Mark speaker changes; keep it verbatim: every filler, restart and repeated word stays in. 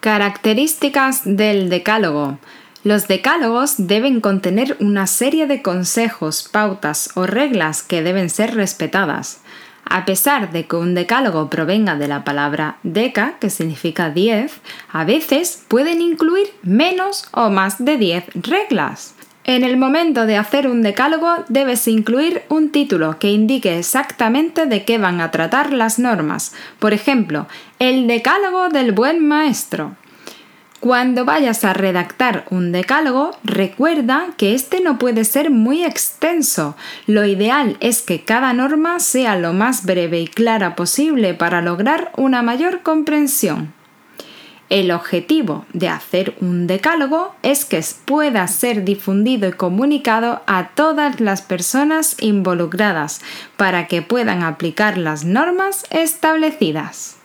Speaker 1: Características del decálogo. Los decálogos deben contener una serie de consejos, pautas o reglas que deben ser respetadas. A pesar de que un decálogo provenga de la palabra deca, que significa diez, a veces pueden incluir menos o más de diez reglas. En el momento de hacer un decálogo debes incluir un título que indique exactamente de qué van a tratar las normas. Por ejemplo, el decálogo del buen maestro. Cuando vayas a redactar un decálogo, recuerda que este no puede ser muy extenso. Lo ideal es que cada norma sea lo más breve y clara posible para lograr una mayor comprensión. El objetivo de hacer un decálogo es que pueda ser difundido y comunicado a todas las personas involucradas para que puedan aplicar las normas establecidas.